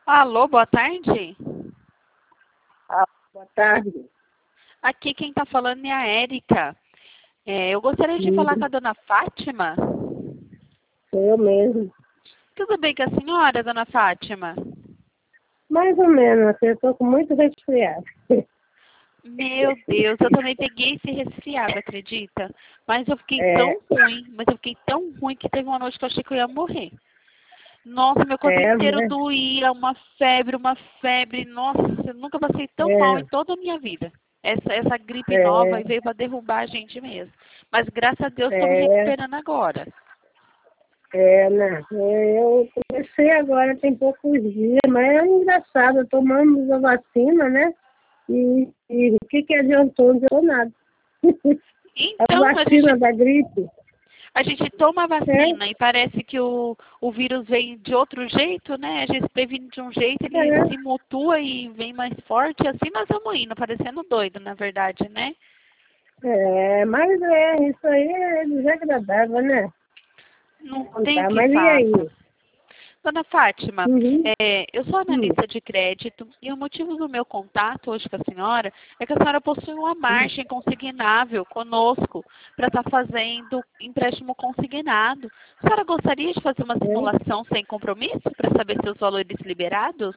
Alô, boa tarde. Ah, boa tarde. Aqui quem está falando é a Érica. Eu gostaria de falar com a dona Fátima. Sou eu mesmo. Tudo bem com a senhora, dona Fátima? Mais ou menos, eu estou com muito resfriado. Meu Deus, eu também peguei esse resfriado, acredita? Mas eu fiquei tão ruim que teve uma noite que eu achei que eu ia morrer. Nossa, meu corpo inteiro Né? doía, uma febre. Nossa, eu nunca passei tão mal em toda a minha vida. Essa gripe nova veio para derrubar a gente mesmo. Mas graças a Deus estou me recuperando agora. Né? Eu comecei agora, tem poucos dias, mas é engraçado, tomamos a vacina, né? E o que adiantou? Não adiantou nada. A Então, vacina da gripe. a gente toma a vacina e parece que o vírus vem de outro jeito, né? A gente previne de um jeito, ele se mutua e vem mais forte. Assim nós vamos indo, parecendo doido, na verdade, né? Mas isso aí é desagradável, né? Não tem o que Mas e aí? Dona Fátima, eu sou analista de crédito e o motivo do meu contato hoje com a senhora é que a senhora possui uma margem consignável conosco para estar fazendo empréstimo consignado. A senhora gostaria de fazer uma simulação sem compromisso para saber seus valores liberados?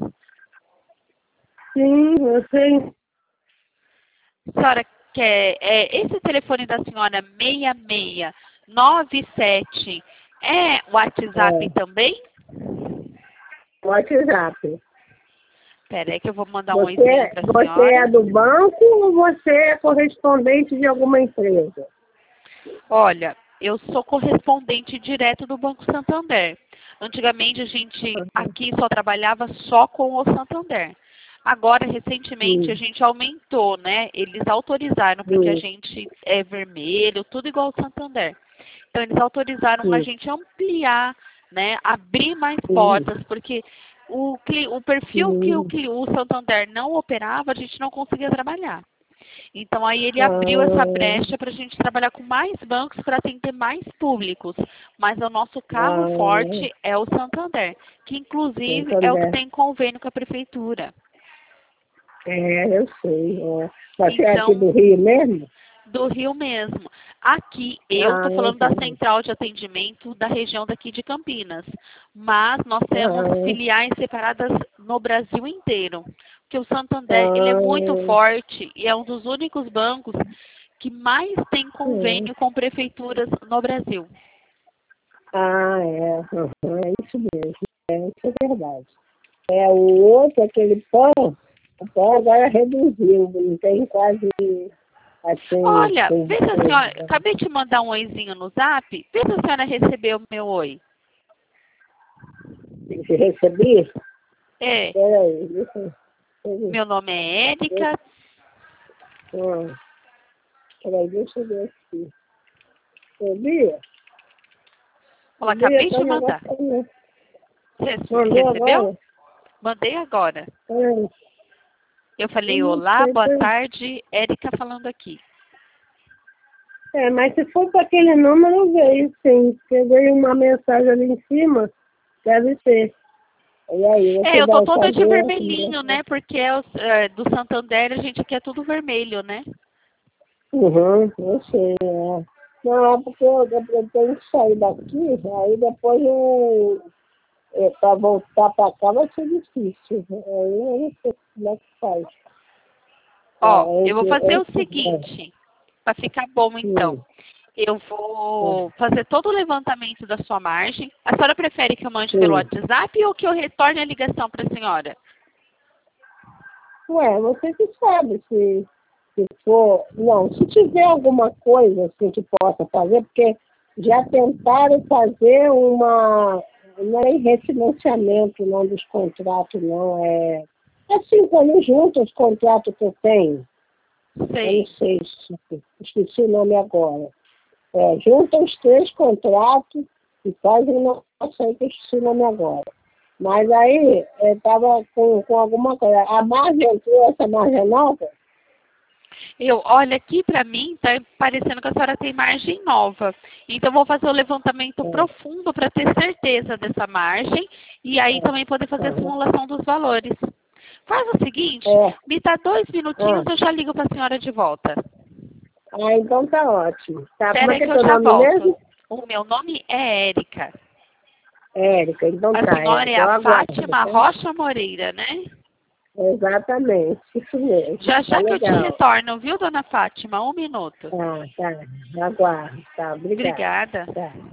Sim, eu sei. A senhora quer, esse telefone da senhora 6697 é WhatsApp também? WhatsApp. Espera aí que eu vou mandar um oizinho para a senhora. Você é do banco ou você é correspondente de alguma empresa? Olha, eu sou correspondente direto do Banco Santander. Antigamente a gente aqui só trabalhava só com o Santander. Agora, recentemente, a gente aumentou, né? Eles autorizaram, porque a gente é vermelho, tudo igual ao Santander. Então, eles autorizaram a gente ampliar, né? Abrir mais portas, porque o perfil que o Santander não operava, a gente não conseguia trabalhar. Então, aí ele abriu essa brecha para a gente trabalhar com mais bancos para atender mais públicos. Mas o nosso carro forte é o Santander, que inclusive é o que tem convênio com a prefeitura. Eu sei. Você é aqui do Rio mesmo? Do Rio mesmo. Aqui, eu estou falando da central de atendimento da região daqui de Campinas. Mas nós temos filiais separadas no Brasil inteiro. Porque o Santander, ele é muito forte e é um dos únicos bancos que mais tem convênio com prefeituras no Brasil. É isso mesmo. Isso é verdade. O outro, aquele pão, o pão agora reduziu, não tem quase assim. Olha, vê se a senhora. Acabei de mandar um oizinho no zap. Vê se a senhora recebeu o meu oi. Se recebi? É. Peraí, deixa eu ver. Meu nome é Érica. Peraí, deixa eu ver aqui. Sabia? Olha, acabei de mandar. Recebeu? Agora? Mandei agora. Eu falei, olá, boa tarde, Érica falando aqui. Mas se for para aquele número, veio sim. Porque veio uma mensagem ali em cima, deve ser. E aí, eu tô toda de vermelhinho, né? Porque do Santander a gente quer tudo vermelho, né? Eu sei, Não, é porque eu tenho que sair daqui, aí depois para voltar para cá vai ser difícil. Aí eu não sei como é que faz. Eu vou fazer o seguinte, para ficar bom então. Eu vou fazer todo o levantamento da sua margem. A senhora prefere que eu mande pelo WhatsApp ou que eu retorne a ligação para a senhora? Você que sabe se for... Não, se tiver alguma coisa assim que possa fazer, porque já tentaram fazer não é refinanciamento não dos contratos, não. Assim, quando junta os contratos que eu tenho. Sei. Eu não sei, esqueci o nome agora. Junta os 3 contratos e faz uma nossa que eu esqueci o nome agora. Mas aí estava com alguma coisa. A margem entrou, essa margem nova? Olha, aqui para mim está parecendo que a senhora tem margem nova. Então, vou fazer o levantamento profundo para ter certeza dessa margem e aí também poder fazer a simulação dos valores. Faz o seguinte, me dá 2 minutinhos, eu já ligo para a senhora de volta. Ah, então tá ótimo. Tá, como Espera é aí que é que eu teu já nome volto. mesmo? O meu nome é Érica. Érica, então A tá. senhora é Eu a aguardo, Fátima tá? Rocha Moreira, né? Exatamente, isso mesmo. Já Tá já que eu te legal. retorno, viu, dona Fátima? 1 minuto. Tá. Aguardo. Tá, obrigada. Obrigada. Tá.